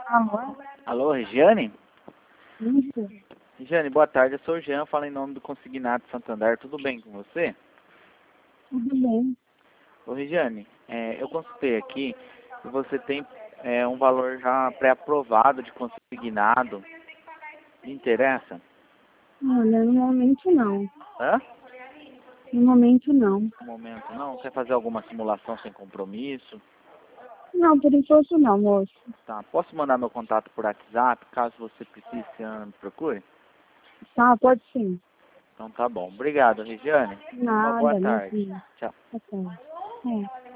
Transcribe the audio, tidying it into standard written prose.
Alô? Alô, Regiane? Isso. Regiane, boa tarde. Eu sou o Jean, falo em nome do Consignado Santander. Tudo bem com você? Tudo bem. Ô, Regiane, eu consultei aqui e você tem um valor já pré-aprovado de consignado. Me interessa? Olha, no momento não. Hã? No momento não. No momento não? Quer fazer alguma simulação sem compromisso? Não, por enquanto não, moço. Tá. Posso mandar meu contato por WhatsApp, caso você precise, me procure? Tá, pode sim. Então tá bom. Obrigado, Regiane. Uma boa Nada, meu tarde. filho. Tchau. Tá certo. É.